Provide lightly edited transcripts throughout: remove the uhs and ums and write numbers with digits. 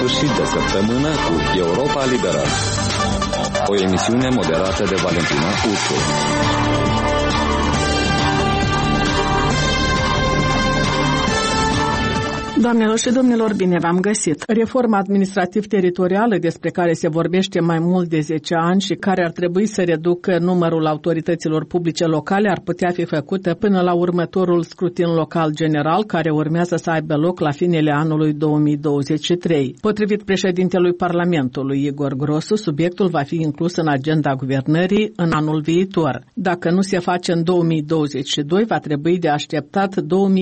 sfârșit de săptămână cu Europa Liberă, o emisiune moderată de Valentina Ursu. Doamnelor și domnilor, bine v-am găsit! Reforma administrativ-teritorială despre care se vorbește mai mult de 10 ani și care ar trebui să reducă numărul autorităților publice locale ar putea fi făcută până la următorul scrutin local general care urmează să aibă loc la finele anului 2023. Potrivit președintelui Parlamentului Igor Grosu, subiectul va fi inclus în agenda guvernării în anul viitor. Dacă nu se face în 2022, va trebui de așteptat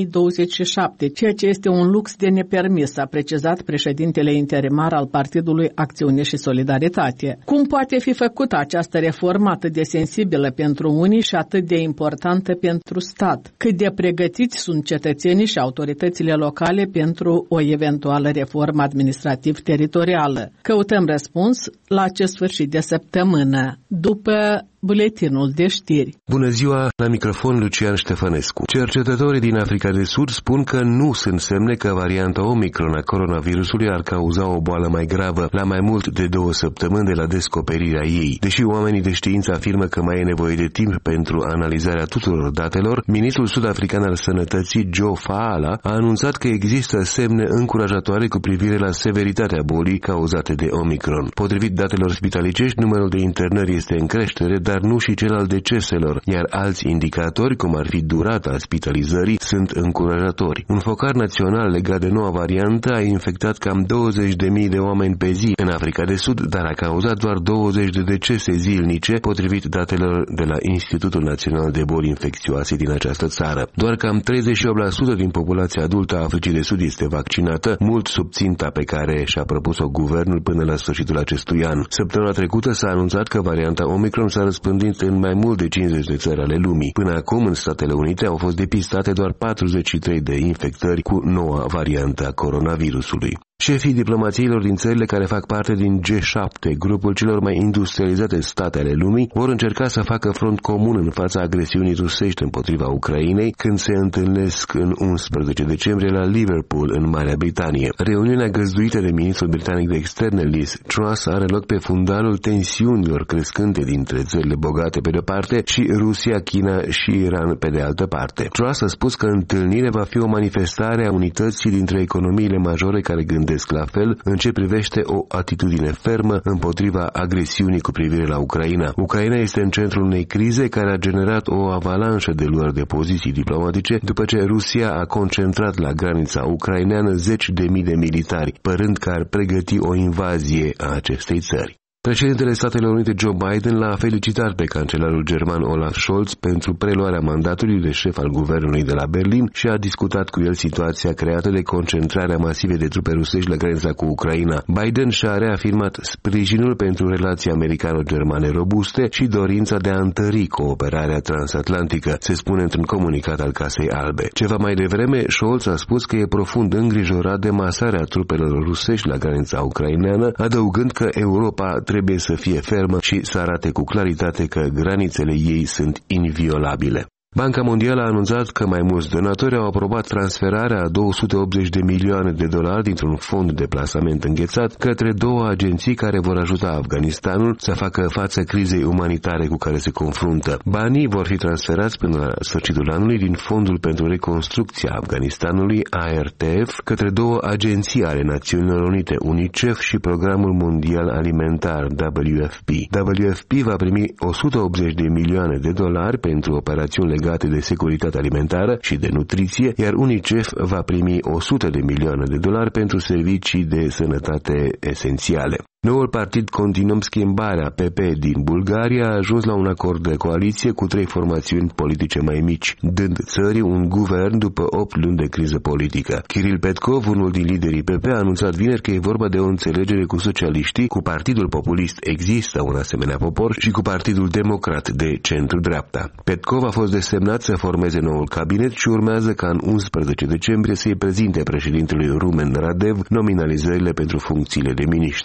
2027, ceea ce este un lux de nepermis, a precizat președintele interimar al Partidului Acțiune și Solidaritate. Cum poate fi făcută această reformă atât de sensibilă pentru unii și atât de importantă pentru stat? Cât de pregătiți sunt cetățenii și autoritățile locale pentru o eventuală reformă administrativ-teritorială? Căutăm răspuns la acest sfârșit de săptămână, după buletinul de știri. Bună ziua, la microfon Lucian Ștefănescu. Cercetătorii din Africa de Sud spun că nu sunt semne că varianta Omicron a coronavirusului ar cauza o boală mai gravă la mai mult de 2 săptămâni de la descoperirea ei. Deși oamenii de știință afirmă că mai e nevoie de timp pentru analizarea tuturor datelor, ministrul sud-african al sănătății Joe Faala a anunțat că există semne încurajatoare cu privire la severitatea bolii cauzate de Omicron. Potrivit datelor spitalicești, numărul de internări este în creștere, dar nu și cel al deceselor, iar alți indicatori, cum ar fi durata spitalizării, sunt încurajatori. Un focar național legat de noua variantă a infectat cam 20.000 de oameni pe zi în Africa de Sud, dar a cauzat doar 20 de decese zilnice, potrivit datelor de la Institutul Național de Boli Infecțioase din această țară. Doar cam 38% din populația adultă a Africii de Sud este vaccinată, mult sub ținta pe care și-a propus-o guvernul până la sfârșitul acestui an. Săptămâna trecută s-a anunțat că varianta Omicron s-a răspândit în mai mult de 50 de țări ale lumii. Până acum, în Statele Unite au fost depistate doar 43 de infectări cu noua variantă a coronavirusului. Șefii diplomațiilor din țările care fac parte din G7, grupul celor mai industrializate state ale lumii, vor încerca să facă front comun în fața agresiunii rusești împotriva Ucrainei când se întâlnesc în 11 decembrie la Liverpool, în Marea Britanie. Reuniunea găzduită de ministrul britanic de externe Liz Truss are loc pe fundalul tensiunilor crescânte dintre țările bogate pe de-o parte și Rusia, China și Iran pe de altă parte. Truss a spus că întâlnirea va fi o manifestare a unității dintre economiile majore care gândesc la fel în ce privește o atitudine fermă împotriva agresiunii cu privire la Ucraina. Ucraina este în centrul unei crize care a generat o avalanșă de luări de poziții diplomatice după ce Rusia a concentrat la granița ucraineană 10.000 de militari, părând că ar pregăti o invazie a acestei țări. Președintele Statelor Unite Joe Biden l-a felicitat pe cancelarul german Olaf Scholz pentru preluarea mandatului de șef al guvernului de la Berlin și a discutat cu el situația creată de concentrarea masivă de trupe rusești la granița cu Ucraina. Biden și-a reafirmat sprijinul pentru relații americano-germane robuste și dorința de a întări cooperarea transatlantică, se spune într-un comunicat al Casei Albe. Ceva mai devreme, Scholz a spus că e profund îngrijorat de masarea trupelor rusești la granița ucraineană, adăugând că Europa trebuie să fie fermă și să arate cu claritate că granițele ei sunt inviolabile. Banca Mondială a anunțat că mai mulți donatori au aprobat transferarea a 280 de milioane de dolari dintr-un fond de plasament înghețat către 2 agenții care vor ajuta Afganistanul să facă față crizei umanitare cu care se confruntă. Banii vor fi transferați până la sfârșitul anului din Fondul pentru Reconstrucția Afganistanului, ARTF, către 2 agenții ale Națiunilor Unite, UNICEF și Programul Mondial Alimentar, WFP. WFP va primi 180 de milioane de dolari pentru operațiuni legate de securitate alimentară și de nutriție, iar UNICEF va primi 100 de milioane de dolari pentru servicii de sănătate esențiale. Noul partid Continuăm Schimbarea, PP, din Bulgaria, a ajuns la un acord de coaliție cu 3 formațiuni politice mai mici, dând țării un guvern după 8 luni de criză politică. Kiril Petkov, unul din liderii PP, a anunțat vineri că e vorba de o înțelegere cu socialiștii, cu Partidul Populist Există un asemenea popor și cu Partidul Democrat de centru-dreapta. Petkov a fost desemnat să formeze noul cabinet și urmează ca în 11 decembrie să-i prezinte președintelui Rumen Radev nominalizările pentru funcțiile de miniștri.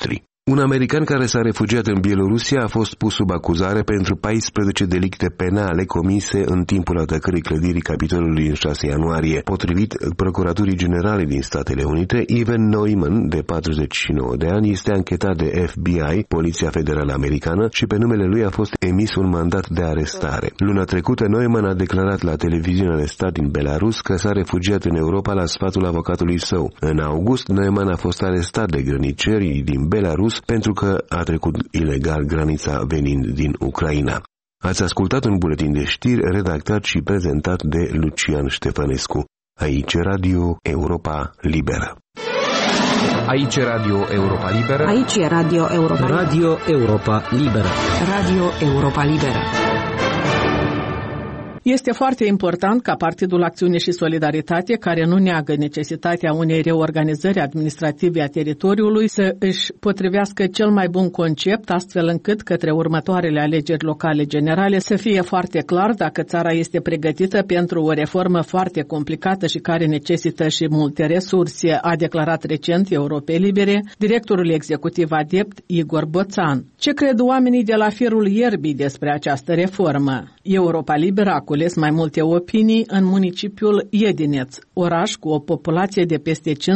Un american care s-a refugiat în Bielorusia a fost pus sub acuzare pentru 14 delicte penale comise în timpul atacării clădirii Capitolului în 6 ianuarie. Potrivit Procuraturii Generale din Statele Unite, Ivan Neumann, de 49 de ani, este anchetat de FBI, Poliția Federală Americană, și pe numele lui a fost emis un mandat de arestare. Luna trecută, Neumann a declarat la televiziunea de stat din Belarus că s-a refugiat în Europa la sfatul avocatului său. În august, Neumann a fost arestat de grănicerii din Belarus pentru că a trecut ilegal granița venind din Ucraina. Ați ascultat un buletin de știri redactat și prezentat de Lucian Ștefănescu. Aici Radio Europa Liberă. Aici Radio Europa Liberă. Aici e Radio Europa Liberă. Radio Europa Liberă. Radio Europa Liberă. Este foarte important ca Partidul Acțiune și Solidaritate, care nu neagă necesitatea unei reorganizări administrative a teritoriului, să își potrivească cel mai bun concept, astfel încât către următoarele alegeri locale generale să fie foarte clar dacă țara este pregătită pentru o reformă foarte complicată și care necesită și multe resurse, a declarat recent Europe Libere directorul executiv adept Igor Boțan. Ce cred oamenii de la firul ierbii despre această reformă? Europa Liberă a cules mai multe opinii în municipiul Iedineț, oraș cu o populație de peste 15.000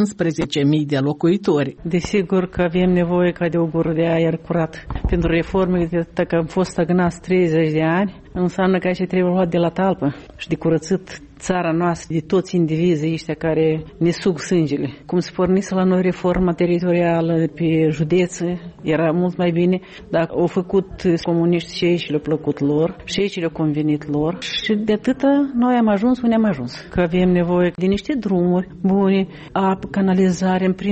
de locuitori. Desigur că avem nevoie ca de o gură de aer curat. Pentru reforme, dacă am fost stagnați 30 de ani, înseamnă că aici trebuie luat de la talpă și de curățit țara noastră de toți indivizii ăștia care ne suc sângele. Cum se pornise la noi reforma teritorială pe județe, era mult mai bine, dar au făcut comuniști și ei și le-a plăcut lor, și ei și le-a convenit lor. Și de atâta noi am ajuns unde am ajuns. Că avem nevoie de niște drumuri bune, apă, canalizare în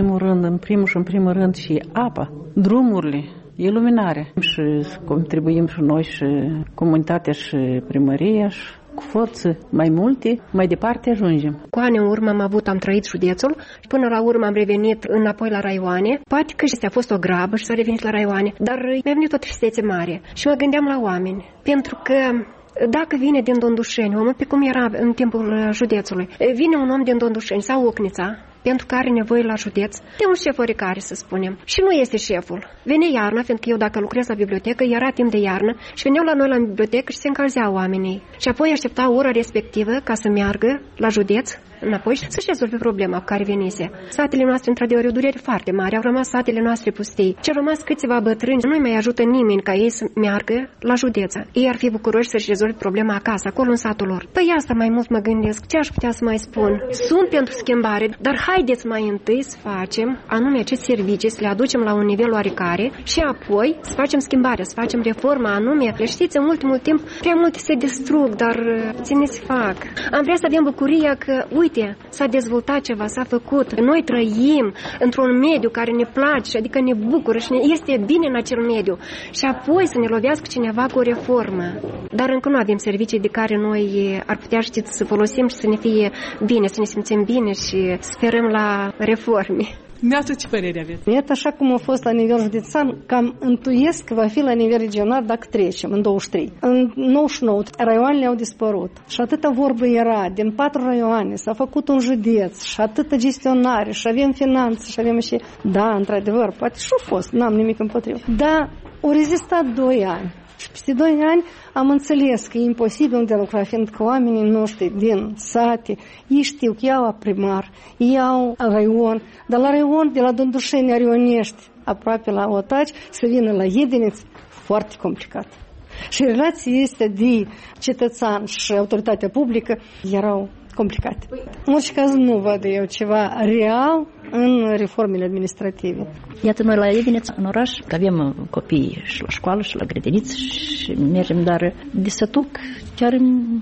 primul rând și apa, drumurile, iluminarea. Și contribuim și noi și comunitatea și primăria și cu forță mai multe, mai departe ajungem. Cu ani în urmă am trăit județul și până la urmă am revenit înapoi la raioane. Poate că a fost o grabă și s-a revenit la raioane, dar mi-a venit o tristețe mare și mă gândeam la oameni, pentru că dacă vine din Dondușeni, omul pe cum era în timpul județului, vine un om din Dondușeni sau Ocnița, pentru că are nevoie la județ, de un șef oricare, să spunem. Și nu este șeful. Vine iarna, pentru că eu dacă lucrez la bibliotecă, era timp de iarnă și veneau la noi la bibliotecă și se încălzeau oamenii. Și apoi aștepta ora respectivă ca să meargă la județ înapoi și să-și rezolve problema cu care venise. Satele noastre, într-adevăr, o durere foarte mare, au rămas satele noastre pustii. Și au rămas câțiva bătrâni, nu-i mai ajută nimeni ca ei să meargă la județă. Ei ar fi bucuroși să-și rezolve problema acasă, acolo în satul lor. Păi asta mai mult mă gândesc, ce aș putea să mai spun? Sunt pentru schimbare, dar haideți mai întâi să facem anume acest servicii, să le aducem la un nivel oarecare și apoi să facem schimbarea, să facem reforma anume. Știți, în ultimul timp prea multe se distrug, dar ține să fac. Am vrea să avem bucuria că, uite, s-a dezvoltat ceva, s-a făcut. Noi trăim într-un mediu care ne place, adică ne bucură și este bine în acel mediu. Și apoi să ne lovească cineva cu o reformă. Dar încă nu avem servicii de care noi ar putea, știți, să folosim și să ne fie bine, să ne simțim bine și sperăm la reforme. Neața, ce părere aveți? Iată, așa cum a fost la nivel județean, cam intuiesc că va fi la nivel regional dacă trecem în 23. În 99, raioanele au dispărut. Și atâta vorbă era, din 4 raioane s-a făcut un județ și atâta gestionare și avem finanțe și avem și... Da, într-adevăr, poate și-a fost, n-am nimic împotrivă. Dar au rezistat 2 ani. Și peste 2 ani am înțeles că e imposibil de lucra, fiindcă oamenii noștri din sate, ei știu că iau primar, ei iau raion, dar la raion, de la Dondușeni, Arionești, aproape la Otaci, să vină la Iedineț, foarte complicat. Și relația este de cetățean și autoritatea publică erau complicate. În orice caz nu văd eu ceva real în reformele administrative. Iată, noi la Iedineț, în oraș, avem copii și la școală și la grădiniță și mergem, dar de sătuc chiar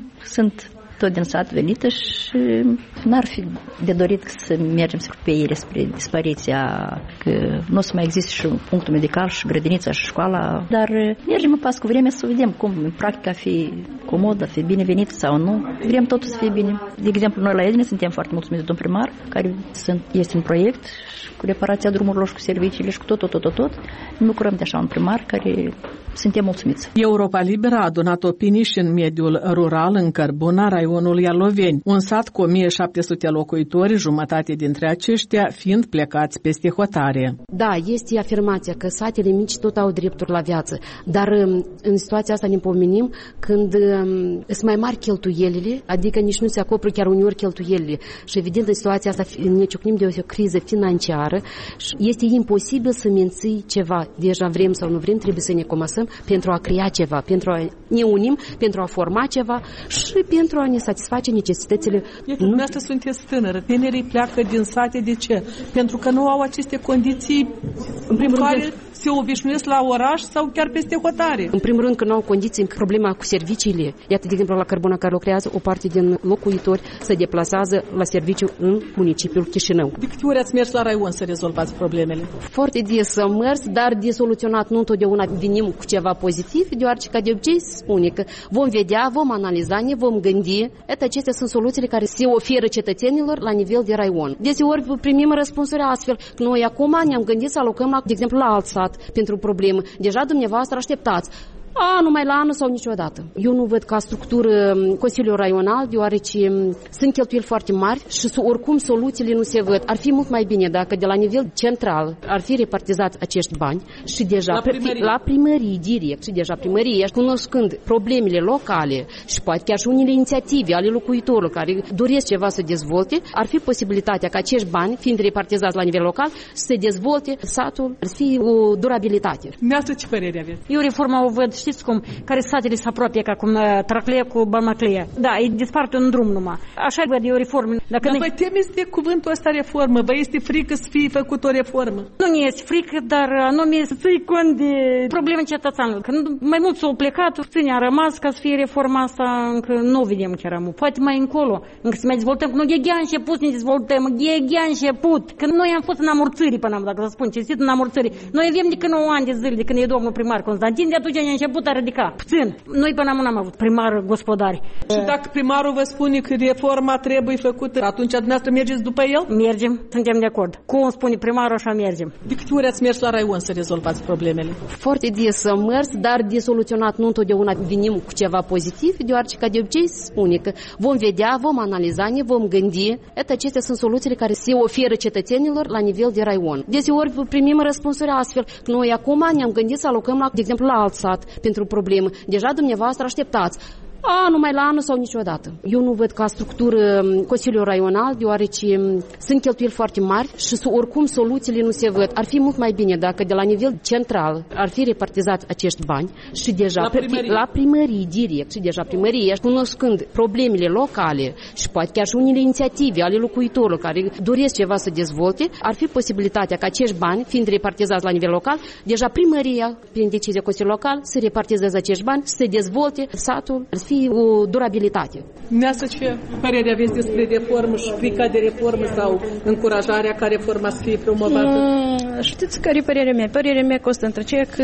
sunt tot din sat venită și n-ar fi de dorit să mergem să pe ele spre dispariția, că nu o să mai existe și punctul medical și grădinița și școala, dar mergem în pas cu vremea să vedem cum în practică fi comodă, fi binevenit sau nu. Vrem totul să fie bine. De exemplu, noi la Iedineț suntem foarte mulțumiți de domn primar, care este un proiect cu reparația drumurilor și cu serviciile și cu tot. Ne bucurăm de așa un primar care suntem mulțumiți. Europa Liberă a adunat opinii și în mediul rural, în Cărbuna, raionul Ialoveni, un sat cu 1700 locuitori, jumătate dintre aceștia fiind plecați peste hotare. Da, este afirmația că satele mici tot au drepturi la viață, dar în situația asta ne pomenim când sunt mai mari cheltuielile, adică nici nu se acoperă chiar uneori cheltuielile. Și evident în situația asta ne ciocnim de o criză financiară și este imposibil să menții ceva. Deja vrem sau nu vrem, trebuie să ne comasăm pentru a crea ceva, pentru a ne unim, pentru a forma ceva și pentru a ne satisface necesitățile. Dumneavoastră sunteți tânără, tinerii pleacă din sate, de ce? Pentru că nu au aceste condiții în primul care se obișnuiesc la oraș sau chiar peste hotare. În primul rând că nu au condiții, problema cu serviciile. Iată, de exemplu, la Cărbuna care lucrează, o parte din locuitori se deplasează la serviciu în municipiul Chișinău. De câte ori ați mers la raion să rezolvați problemele? Foarte des am mers, dar de soluționat nu întotdeauna venim cu ceva pozitiv, deoarece ca de obicei se spune că vom vedea, vom analiza, ne vom gândi. Iată, acestea sunt soluțiile care se oferă cetățenilor la nivel de raion. Deseori primim răspunsuri astfel, că noi acum ne-am gândit să alocăm, de exemplu, la alt sat pentru problemă. Deja dumneavoastră așteptați. Numai la anul sau niciodată. Eu nu văd ca structură Consiliul Raional, deoarece sunt cheltuieli foarte mari și oricum soluțiile nu se văd. Ar fi mult mai bine dacă de la nivel central ar fi repartizați acești bani și deja la primării direct și deja primăria, cunoscând problemele locale și poate chiar și unele inițiative ale locuitorilor care doresc ceva să dezvolte, ar fi posibilitatea ca acești bani, fiind repartizați la nivel local, să se dezvolte satul, ar fi o durabilitate. Neață, ce părere aveți? Eu reforma o văd, știți cum, care satele se apropie ca cum Traclea cu Balmaclea. Da, e disparte un drum numai. Așa văd eu reformă. Dar vă temeți de cuvântul ăsta reformă? Vă este frică să fie făcut o reformă? Nu mi este frică, dar anume să ții cont de probleme cetățeanului. Când mai mulți s-au plecat, puțini a rămas ca să fie reforma asta, încă nu vedem chiar amu. Poate mai încolo, încă să mai dezvoltăm. Nu, e ghean început să ne dezvoltăm, e ghean început. Când noi am fost în amorțări până dacă să spun, cinstit în amorțări. Noi avem de când 9 ani de zile, de când e domnul primar Constantin, de atunci ne-a început a ridica. Puțin. Noi până acum n-am avut primar gospodari. Și dacă primarul vă spune că reforma trebuie făcută, atunci dumneavoastră mergeți după el? Mergem, suntem de acord. Cum spune primarul, așa mergem. De câte ori ați mers la raion să rezolvați problemele? Foarte des am mers, dar de soluționat nu întotdeauna venim cu ceva pozitiv, deoarece ca de obicei se spune că vom vedea, vom analiza, ne vom gândi. Iată, acestea sunt soluțiile care se oferă cetățenilor la nivel de raion. Deseori primim răspunsuri astfel, că noi acum ne-am gândit să alocăm, de exemplu, la alt sat pentru problemă. Deja dumneavoastră așteptați. Numai la anul sau niciodată. Eu nu văd ca structură Consiliul Raional, deoarece sunt cheltuieli foarte mari și oricum soluțiile nu se văd. Ar fi mult mai bine dacă de la nivel central ar fi repartizați acești bani și deja la primării direct și deja primăria, cunoscând problemele locale și poate chiar și unele inițiative ale locuitorilor care doresc ceva să dezvolte, ar fi posibilitatea ca acești bani, fiind repartizați la nivel local, deja primăria, prin decizia Consiliului Local, să repartizeze acești bani, să se dezvolte satul, ar fi o durabilitate. Neață, ce părere aveți despre reformă și frica de reformă sau încurajarea ca reforma să fie promovată? Știți care e părerea mea? Părerea mea constă între ceea că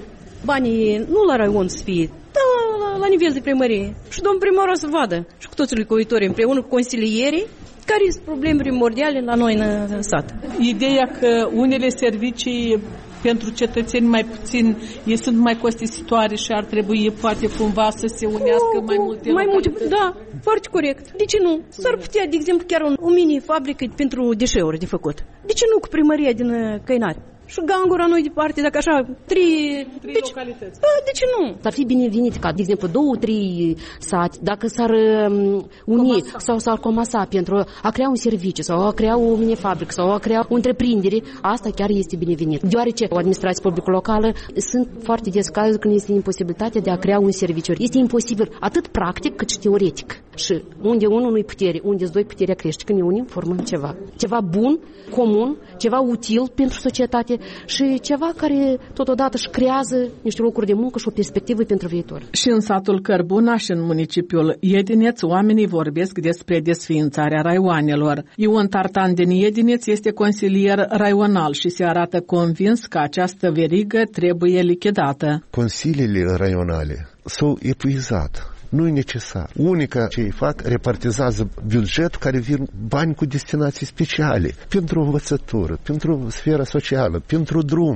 banii nu la raion să fie, dar la nivel de primărie. Și domnul primar o să vadă și cu toți locuitorii împreună cu consilierii care sunt probleme primordiale la noi în sat. Ideea că unele servicii pentru cetățeni mai puțin sunt mai costisitoare și ar trebui poate cumva să se unească mai multe. Da, foarte corect. De ce nu? S-ar putea, de exemplu, chiar o mini-fabrică pentru deșeuri de făcut. De ce nu cu primăria din Căinari? Și Gangura noi departe, dacă așa, trei localități. De ce nu? S-ar fi binevenit ca, de exemplu, 2-3 sate, dacă s-ar uni sau s-ar comasa pentru a crea un serviciu sau a crea o mini-fabrică sau a crea o întreprindere, asta chiar este binevenit. Deoarece o administrație publică locală sunt foarte des cazuri când este imposibilitatea de a crea un serviciu. Este imposibil atât practic cât și teoretic. Și unde unul nu-i putere, unde-s doi puterea crește. Când ne unim, formăm ceva. Ceva bun, comun, ceva util pentru societate și ceva care totodată își creează niște locuri de muncă și o perspectivă pentru viitor. Și în satul Cărbuna și în municipiul Iedineț, oamenii vorbesc despre desființarea raioanelor. Ion Tartan din Iedineț este consilier raional și se arată convins că această verigă trebuie lichidată. Consiliile raionale s-au epuizat. Nu e necesar. Unica ce îi fac, repartizează buget care vin bani cu destinații speciale pentru învățătură, pentru sfera socială, pentru drumuri.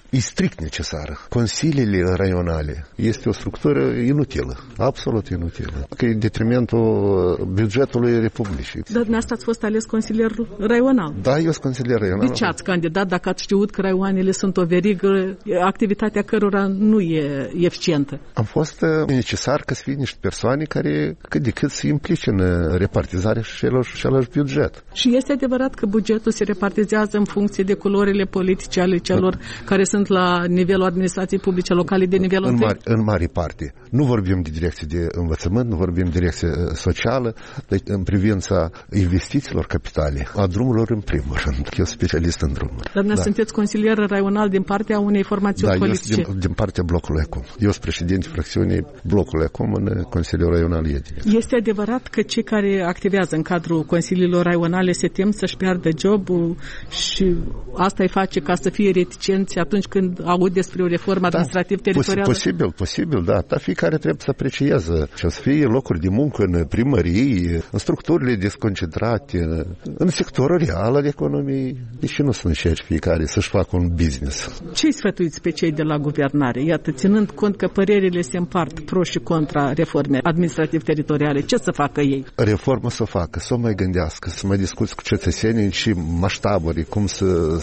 e strict necesară. Consiliile raionale este o structură inutilă, absolut inutilă, că e în detrimentul bugetului Republicii. Dar dumneavoastră ați fost ales consilier raional. Da, eu sunt consilier raional. De ce ați candidat dacă ați știut că raioanele sunt o verigă, activitatea cărora nu e eficientă? Am fost necesar ca să fie niște persoane care cât de cât se implice în repartizarea celor buget. Și este adevărat că bugetul se repartizează în funcție de culorile politice ale celor care sunt la nivelul administrației publice locale de nivelul întâi? În mare parte. Nu vorbim de direcție de învățământ, nu vorbim de direcție socială, deci în privința investițiilor capitale, a drumurilor în primul rând. Eu sunt specialist în drumuri. Dar sunteți consilier raional din partea unei formațiuni politice? Da, eu din partea blocului ECOM. Eu sunt președinte fracțiunii blocului ECOM în Consiliul Raional Iedinești. Este adevărat că cei care activează în cadrul consiliilor raionale se tem să-și piardă jobul și asta îi face ca să fie reticenți atunci când aud despre o reformă administrativ-teritorială? Posibil, da. Dar fiecare trebuie să aprecieze și să fie locuri de muncă în primării, în structurile desconcentrate, în sectorul real al economiei. Deși nu sunt și fiecare să-și facă un business. Ce-i sfătuiți pe cei de la guvernare? Iată, ținând cont că părerile se împart pro și contra reforme administrativ-teritoriale, ce să facă ei? Reformă să facă, să o mai gândească, să mai discuți cu cetățenii și maștaburi, cum să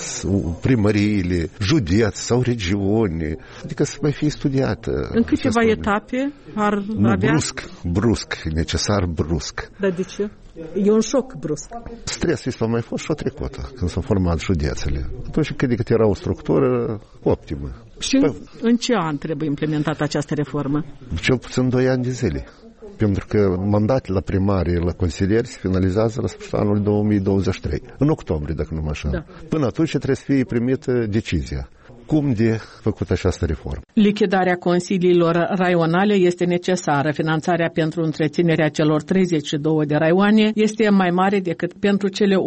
primăriile, județ sau regiuni, adică să mai fie studiată. În câteva etape ar avea? Brusc, necesar brusc. Dar de ce? E un șoc brusc. Stresul ăsta mai fost și o trecută, când s-au format județele. Atunci cât de cât era o structură optimă. Și în ce an trebuie implementată această reformă? Cel puțin 2 ani de zile. Pentru că mandatele la primarii, la consilieri se finalizează la sfârșitul anului 2023. În octombrie, dacă nu mă așa. Da. Până atunci trebuie să fie primită decizia. Cum de făcut această reformă? Lichidarea consiliilor raionale este necesară. Finanțarea pentru întreținerea celor 32 de raioane este mai mare decât pentru cele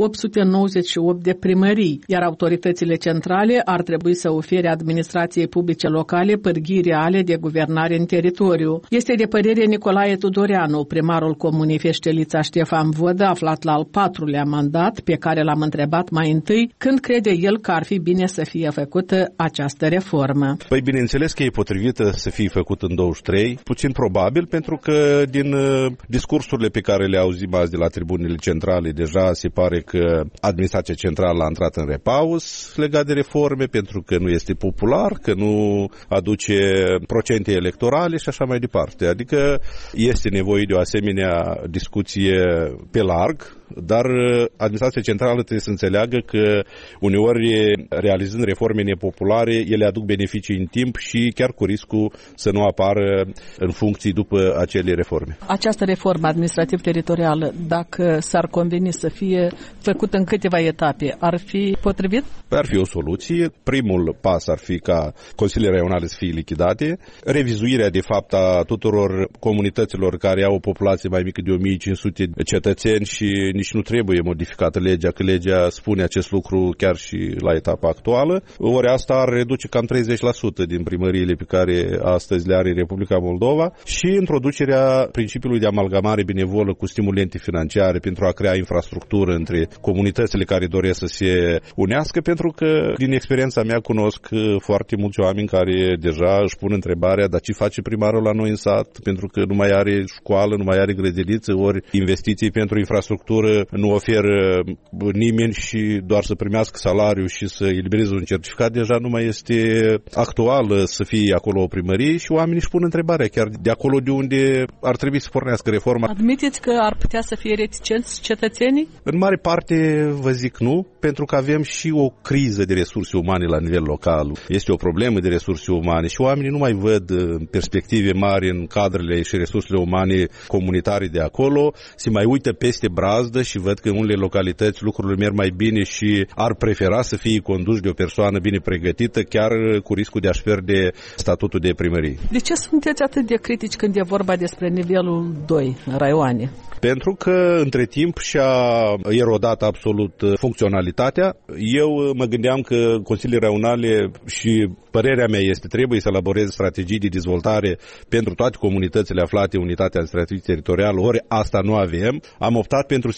898 de primării, iar autoritățile centrale ar trebui să ofere administrației publice locale pârghii reale de guvernare în teritoriu. Este de părere Nicolae Tudoreanu, primarul comunei Feștelița Ștefan Vodă, aflat la al 4-lea mandat, pe care l-am întrebat mai întâi când crede el că ar fi bine să fie făcută această reformă. Păi bineînțeles că e potrivită să fie făcut în 23, puțin probabil, pentru că din discursurile pe care le auzim azi de la tribunile centrale, deja se pare că administrația centrală a intrat în repaus legat de reforme, pentru că nu este popular, că nu aduce procente electorale și așa mai departe. Adică este nevoie de o asemenea discuție pe larg, dar administrația centrală trebuie să înțeleagă că uneori, realizând reforme nepopulare, ele aduc beneficii în timp și chiar cu riscul să nu apară în funcții după acele reforme. Această reformă administrativ-teritorială, dacă s-ar conveni să fie făcută în câteva etape, ar fi potrivit? Ar fi o soluție. Primul pas ar fi ca consiliile raionale să fie lichidate, revizuirea de fapt a tuturor comunităților care au o populație mai mică de 1500 cetățeni și nici nu trebuie modificată legea, că legea spune acest lucru chiar și la etapa actuală. Ori asta ar reduce cam 30% din primăriile pe care astăzi le are Republica Moldova și introducerea principiului de amalgamare benevolă cu stimulente financiare pentru a crea infrastructură între comunitățile care doresc să se unească, pentru că din experiența mea cunosc foarte mulți oameni care deja își pun întrebarea, dar ce face primarul la noi în sat, pentru că nu mai are școală, nu mai are grădiniță, ori investiții pentru infrastructură nu oferă nimeni și doar să primească salariu și să elibereze un certificat deja nu mai este actual să fie acolo o primărie și oamenii își pun întrebarea chiar de acolo de unde ar trebui să pornească reforma. Admiteți că ar putea să fie reticenți cetățenii? În mare parte vă zic nu, pentru că avem și o criză de resurse umane la nivel local. Este o problemă de resurse umane și oamenii nu mai văd perspective mari în cadrele și resursele umane comunitare de acolo, se mai uită peste brazdă și văd că în unele localități lucrurile merg mai bine și ar prefera să fie conduși de o persoană bine pregătită, chiar cu riscul de a-și pierde statutul de primărie. De ce sunteți atât de critici când e vorba despre nivelul 2, raioane? Pentru că între timp și-a erodat absolut funcționalitatea. Eu mă gândeam că consiliile raionale, și părerea mea este, trebuie să elaboreze strategii de dezvoltare pentru toate comunitățile aflate în unitatea administrativă teritorială, ori asta nu avem. Am optat pentru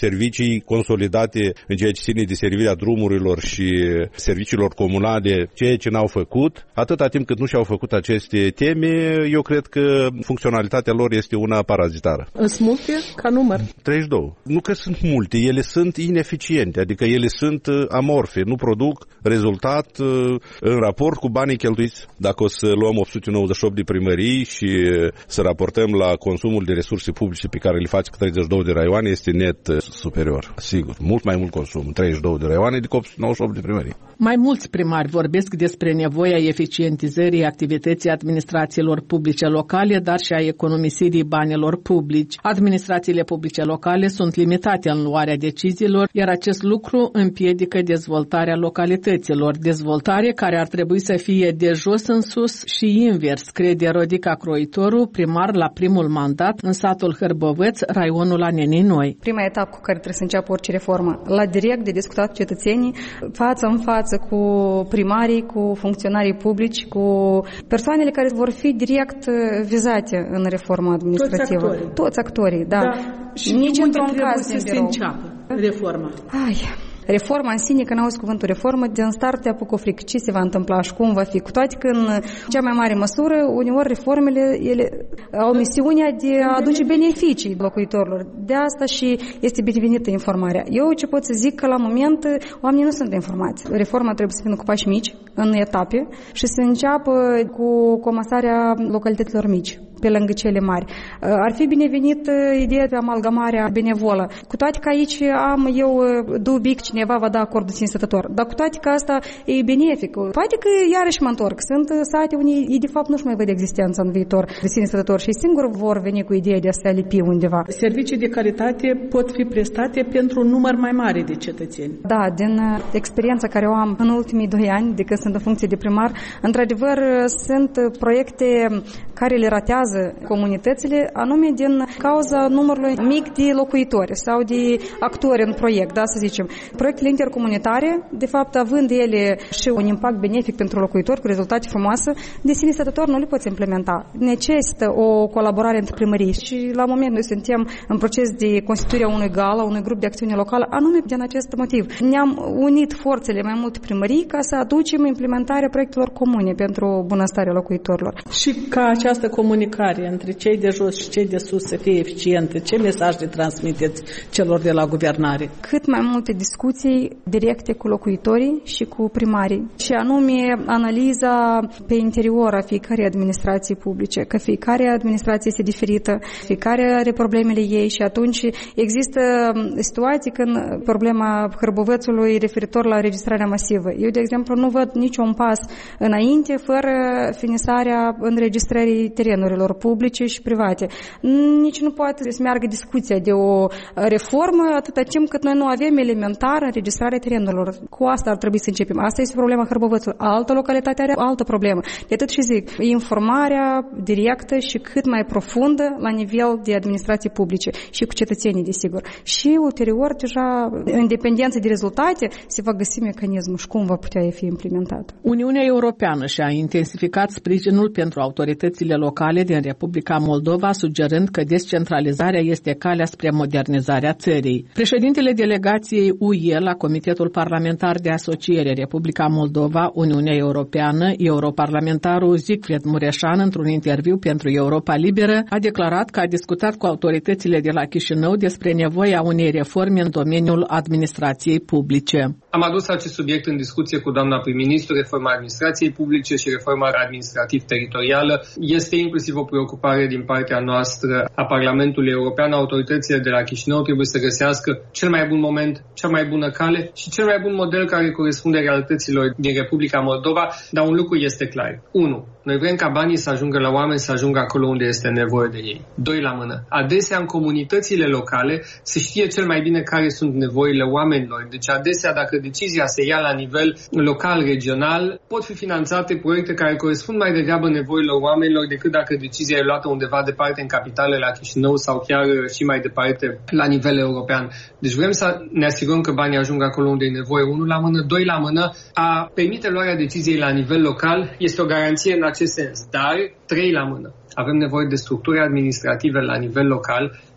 servicii consolidate în ceea ce ține de servirea drumurilor și serviciilor comunale, ceea ce n-au făcut. Atâta timp cât nu și-au făcut aceste teme, eu cred că funcționalitatea lor este una parazitară. Sunt multe ca număr? 32. Nu că sunt multe, ele sunt ineficiente, adică ele sunt amorfe, nu produc rezultat în raport cu banii cheltuiți. Dacă o să luăm 898 de primării și să raportăm la consumul de resurse publice pe care le face 32 de raioane, este net superior. Sigur, mult mai mult consum, 32 de raioane decât 898 de primării. Mai mulți primari vorbesc despre nevoia eficientizării activității administrațiilor publice locale, dar și a economisirii banilor publici. Administrațiile publice locale sunt limitate în luarea deciziilor, iar acest lucru împiedică dezvoltarea localităților, dezvoltare care ar trebui să fie de jos în sus și invers, crede Rodica Croitoru, primar la primul mandat în satul Hârbovăț, raionul Anenii Noi. Prima etapă cu care trebuie să înceapă orice reformă, la direct de discutat cu cetățenii, față în față cu primarii, cu funcționarii publici, cu persoanele care vor fi direct vizate în reforma administrativă. Toți actorii, da. Și nici într-un caz să se înceapă reforma. Reforma în sine, când auzi cuvântul reformă, din start te apucă frică. Ce se va întâmpla și cum va fi? Cu toate că în cea mai mare măsură, uneori reformele ele au misiunea de a aduce beneficii locuitorilor. De asta și este binevenită informarea. Eu ce pot să zic că la moment oamenii nu sunt informați. Reforma trebuie să vină cu pași mici, în etape, și să înceapă cu comasarea localităților mici, pe lângă cele mari. Ar fi binevenit ideea de amalgamarea benevolă. Cu toate că aici am eu dubii că cineva va da acordul sine stătător. Dar cu toate că asta e benefic. Poate că iarăși mă întorc. Sunt sate unde ei de fapt nu-și mai văd existența în viitor de sine stătător și singur vor veni cu ideea de a se alipi undeva. Servicii de calitate pot fi prestate pentru un număr mai mare de cetățeni. Da, din experiența care o am în ultimii 2 ani, de când sunt în funcție de primar, într-adevăr sunt proiecte care le ratează comunitățile, anume din cauza numărului mic de locuitori sau de actori în proiect, da, să zicem. Proiectele intercomunitare, de fapt, având ele și un impact benefic pentru locuitori cu rezultate frumoase, de sine stătător nu le poți implementa. Necesită o colaborare între primării și la moment noi suntem în proces de constituirea unui gala, unui grup de acțiune locală, anume din acest motiv. Ne-am unit forțele mai multe primării ca să aducem implementarea proiectelor comune pentru bunăstarea locuitorilor. Și ca această comunicare între cei de jos și cei de sus să fie eficientă, ce mesaj le transmiteți celor de la guvernare? Cât mai multe discuții directe cu locuitorii și cu primarii și anume analiza pe interior a fiecărei administrații publice, că fiecare administrație este diferită, fiecare are problemele ei și atunci există situații când problema Hârbovățului referitor la înregistrarea masivă. Eu, de exemplu, nu văd niciun pas înainte fără finisarea înregistrării terenurilor publice și private. Nici nu poate să meargă discuția de o reformă atâta timp cât noi nu avem elementar înregistrarea terenurilor. Cu asta ar trebui să începem. Asta este problema Hârbovățului. Altă localitate are altă problemă. De atât și zic, informarea directă și cât mai profundă la nivel de administrații publice și cu cetățenii, desigur. Și ulterior, deja, în dependență de rezultate, se va găsi mecanismul și cum va putea fi implementat. Uniunea Europeană și-a intensificat sprijinul pentru autoritățile locale din Republica Moldova, sugerând că descentralizarea este calea spre modernizarea țării. Președintele delegației UE la Comitetul Parlamentar de Asociere Republica Moldova, Uniunea Europeană, europarlamentarul Siegfried Mureșan, într-un interviu pentru Europa Liberă, a declarat că a discutat cu autoritățile de la Chișinău despre nevoia unei reforme în domeniul administrației publice. Am adus acest subiect în discuție cu doamna prim-ministru, reforma administrației publice și reforma administrativ-teritorială. Este inclusiv o preocupare din partea noastră a Parlamentului European. Autoritățile de la Chișinău trebuie să găsească cel mai bun moment, cea mai bună cale și cel mai bun model care corespunde realităților din Republica Moldova, dar un lucru este clar. 1. Noi vrem ca banii să ajungă la oameni, să ajungă acolo unde este nevoie de ei. 2 la mână. Adesea în comunitățile locale se știe cel mai bine care sunt nevoile oamenilor. Deci adesea dacă decizia se ia la nivel local, regional, pot fi finanțate proiecte care corespund mai degrabă nevoilor oamenilor decât dacă decizia e luată undeva departe în capitale, la Chișinău sau chiar și mai departe la nivel european. Deci vrem să ne asigurăm că banii ajung acolo unde e nevoie. 1 la mână, 2 la mână. A permite luarea deciziei la nivel local este o garanție în acest sens, dar 3 la mână. Avem nevoie de structuri administrative la nivel local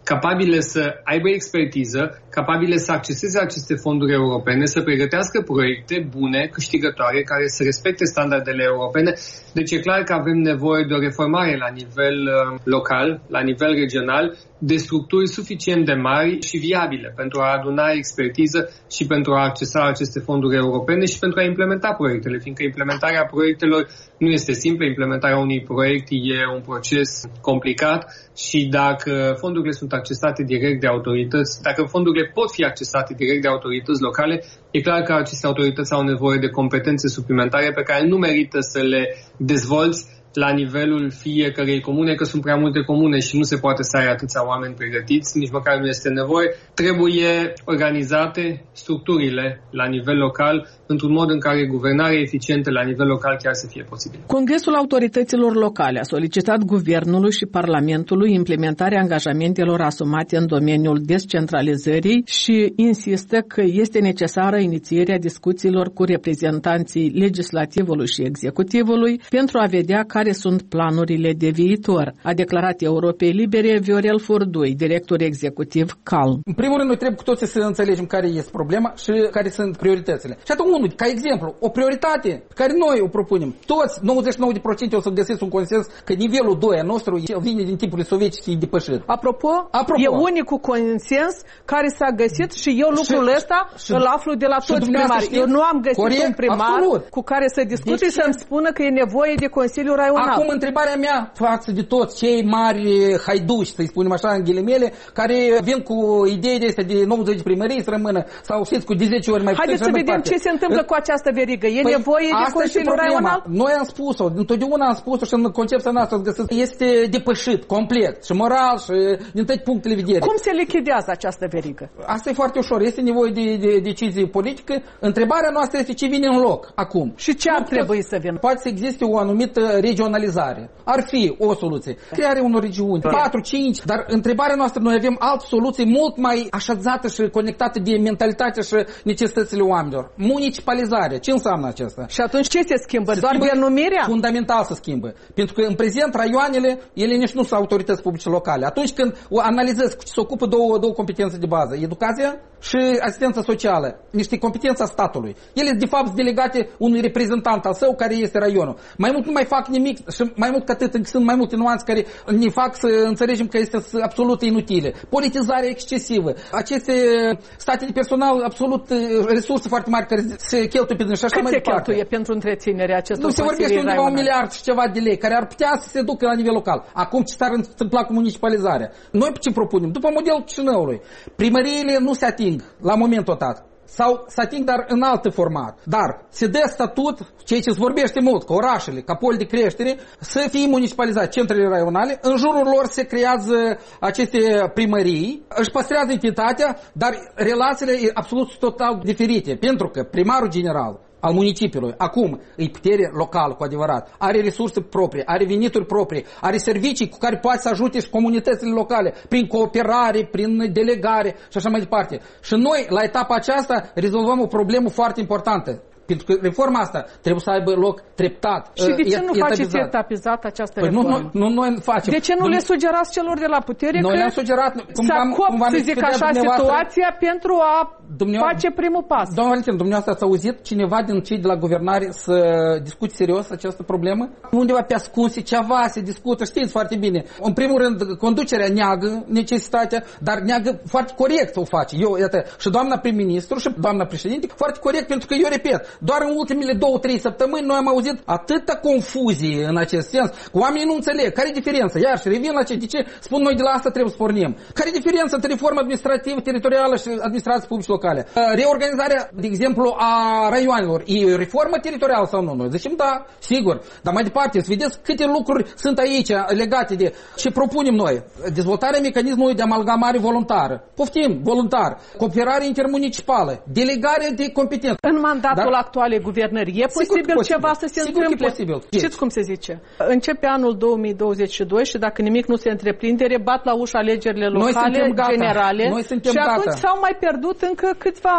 capabile să aibă expertiză, capabile să acceseze aceste fonduri europene, să pregătească proiecte bune, câștigătoare, care să respecte standardele europene. Deci e clar că avem nevoie de o reformare la nivel local, la nivel regional, de structuri suficient de mari și viabile pentru a aduna expertiză și pentru a accesa aceste fonduri europene și pentru a implementa proiectele, fiindcă implementarea proiectelor nu este simplă, implementarea unui proiect e un proces complicat și dacă fondurile sunt accesate direct de autorități, dacă fondurile pot fi accesate direct de autorități locale, e clar că aceste autorități au nevoie de competențe suplimentare pe care nu merită să le dezvolți la nivelul fiecărei comune, că sunt prea multe comune și nu se poate să ai atâția oameni pregătiți, nici măcar nu este nevoie. Trebuie organizate structurile la nivel local într-un mod în care guvernarea eficientă la nivel local chiar să fie posibil. Congresul Autorităților Locale a solicitat Guvernului și Parlamentului implementarea angajamentelor asumate în domeniul descentralizării și insistă că este necesară inițierea discuțiilor cu reprezentanții legislativului și executivului pentru a vedea care sunt planurile de viitor, a declarat Europei Libere Viorel Furdui, director executiv CALM. În primul rând, noi trebuie cu toții să înțelegem care este problema și care sunt prioritățile. Și atunci, ca exemplu, o prioritate pe care noi o propunem, toți, 99% o să găsiți un consens că nivelul 2 al nostru vine din timpul sovietice și depășit. Apropo, e unicul consens care s-a găsit și eu lucrul ăsta îl aflu de la toți primarii. Eu nu am găsit un primar cu care să discut și să-mi spună că e nevoie de Consiliul Raional. Acum, întrebarea mea față de toți cei mari haiduși, să-i spunem așa în ghilimele, care vin cu idei de astea de 90 de primării să rămână, sau știți, cu de 10 ori mai puțin. Haideți să vedem ce se întâmplă cu această verigă. E nevoie de Consiliul Raional? Noi am spus-o, întotdeauna am spus-o și în concepția noastră este depășit, complet, și moral, și din toate punctele de vedere. Cum se lichidează această verigă? Asta e foarte ușor, este nevoie de decizie politică. Întrebarea noastră este ce vine în loc acum. Și ce ar trebui să vină? Poate să existe o anumită regionalizare. Ar fi o soluție. Crearea unor regiuni, 4-5, dar întrebarea noastră, noi avem alte soluții mult mai așezată și conectată de mentalitatea și necesitățile oamenilor. Municipalizare. Ce înseamnă acesta? Și atunci ce se schimbă? Doar denumirea? Fundamental se schimbă. Pentru că în prezent raioanele, ele nici nu sunt autorități publice locale. Atunci când o analizezi cu ce se ocupă două competențe de bază, educația și asistența socială, niște competențe a statului. Ele de fapt sunt delegate unui reprezentant al său care este raionul. Mai mult nu mai fac nimic și mai mult ca atât sunt mai multe nuanțe care ne fac să înțelegem că este absolut inutile. Politizarea excesivă. Aceste state de personal absolut resurse foarte mari care se cheltuie pe și așa mai departe. Cât se cheltuie pentru întreținerea acestor consilii? Nu se vorbește undeva 1 miliard și ceva de lei care ar putea să se ducă la nivel local. Acum ce s-ar întâmpla cu municipalizarea? Noi ce propunem? După modelul Chișinăului, primăriile nu se ating la momentul dat. Sau se ating, dar în alt format. Dar se dă statut, ceea ce se vorbește mult, că orașele, ca pol de creștere, să fie municipalizate, centrele raionale, în jurul lor se creează aceste primării, își păstrează entitatea, dar relațiile e absolut total diferite, pentru că primarul general al municipiului, acum e putere locală cu adevărat, are resurse proprii, are venituri proprii, are servicii cu care poate să ajute și comunitățile locale, prin cooperare, prin delegare și așa mai departe. Și noi, la etapa aceasta, rezolvăm o problemă foarte importantă. Pentru că reforma asta trebuie să aibă loc treptat. Și de ce nu faceți etapizat această reformă? Nu noi facem. De ce nu le sugerați celor de la putere noi le-am sugerat, să acopă, să zic așa, situația pentru a face primul pas? Doamna Valentin, dumneavoastră ați auzit cineva din cei de la guvernare să discute serios această problemă? Undeva pe ascunse ceva se discută, știți foarte bine. În primul rând, conducerea neagă necesitatea, dar neagă foarte corect o face. Eu, iată, și doamna prim-ministru și doamna președinte, foarte corect, pentru că eu repet, doar în ultimele 2-3 săptămâni noi am auzit atâta confuzie în acest sens, că oamenii nu înțeleg. Care e diferența? Iar și revin la ce? De ce spun noi de la asta trebuie să pornim? Care e diferența între reforma administrativă, teritorială și administrație publice locale? Reorganizarea, de exemplu, a raioanelor. E reformă teritorială sau nu? Noi zicem da, sigur. Dar mai departe, să vedeți câte lucruri sunt aici legate de ce propunem noi. Dezvoltarea mecanismului de amalgamare voluntară. Poftim, voluntar. Cooperare intermunicipală. Delegare de competență. În mandatul actuale guvernări e posibil ceva să se întâmple? Știți cum se zice? Începe anul 2022 și dacă nimic nu se întreprinde, rebat la ușa alegerile locale, generale, noi suntem și atunci s-au mai pierdut încă câțiva ani.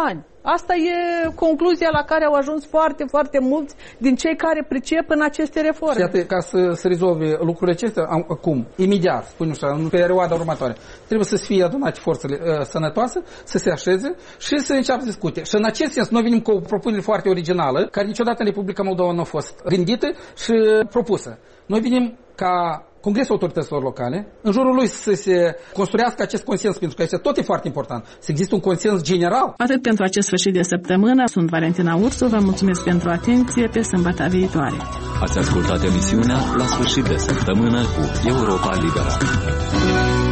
Asta e concluzia la care au ajuns foarte, foarte mulți din cei care pricep în aceste reforme. Iată, ca să rezolve lucrurile acestea, acum, imediat, spunem așa, în perioada următoare, trebuie să fie adunate forțele sănătoase, să se așeze și să înceapă să discute. Și în acest sens, noi venim cu o propunere foarte originală, care niciodată în Republica Moldova nu a fost gândită și propusă. Noi venim ca Congresul Autorităților Locale, în jurul lui să se construiască acest consens, pentru că este tot e foarte important, să există un consens general. Atât pentru acest sfârșit de săptămână, sunt Valentina Ursu, vă mulțumesc pentru atenție, pe sâmbătă viitoare. Ați ascultat emisiunea La sfârșit de săptămână cu Europa Liberă.